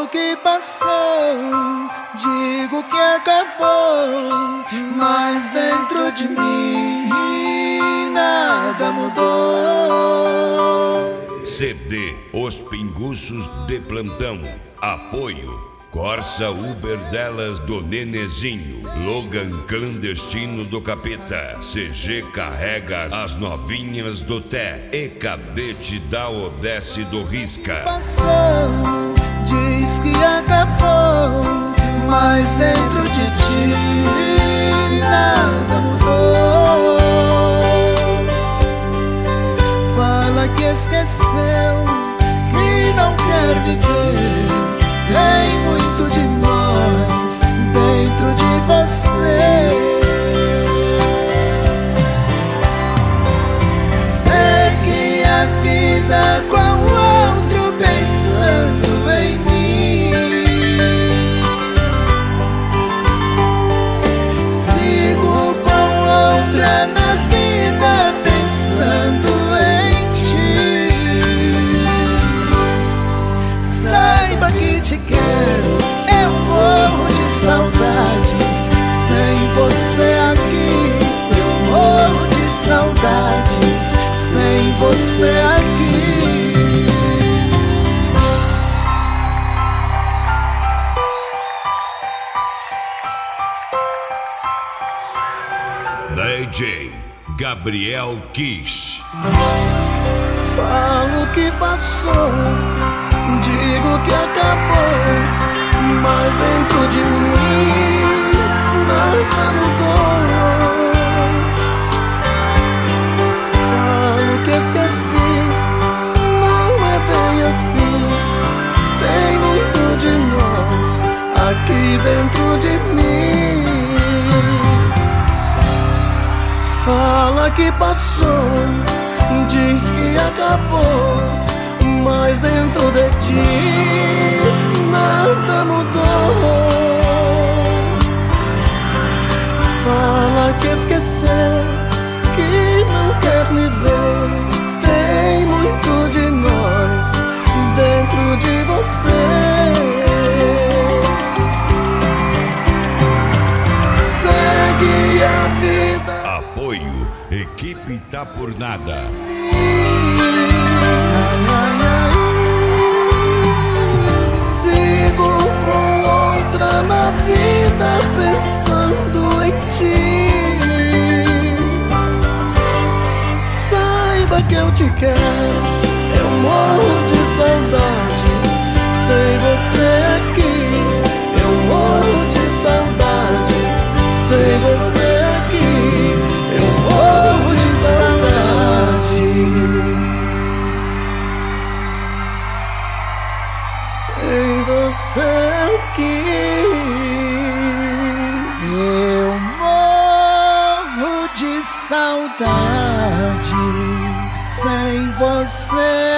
que passou, digo que acabou, mas dentro de mim nada mudou. CD Os Pinguços de Plantão. Apoio Corsa Uber delas do Nenezinho, Logan Clandestino do Capeta, CG Carrega as Novinhas do Té e Cadete da Odesse do Risca. Passou, diz que acabou, mas dentro de ti nada mudou. Fala que esqueceu, que não quer viver. Tem muito de nós dentro de você. Segue a vida com outro pensando em mim. Sigo com outra na vida pensando em ti. Saiba que te quero, eu morro de saudades. Sem você aqui, eu morro de saudades. Sem você aqui. DJ Gabriel Kish. Falo que passou, digo que acabou, mas dentro de mim nada mudou. Falo que esqueci, não é bem assim. Tem muito de nós aqui dentro de mim. Fala que passou, diz que acabou, mas dentro de ti nada mudou. Fala que esqueceu, que não quer me ver. Tem muito de nós dentro de você. Segue a vida. Apoio Equipe Tá Por Nada. Sigo com outra na vida pensando em ti. Saiba que eu te quero, eu morro de saudade. Sem você aqui, eu morro de saudade. Sem você aqui, eu morro de saudade. Sem você aqui, eu morro de saudade. Sem você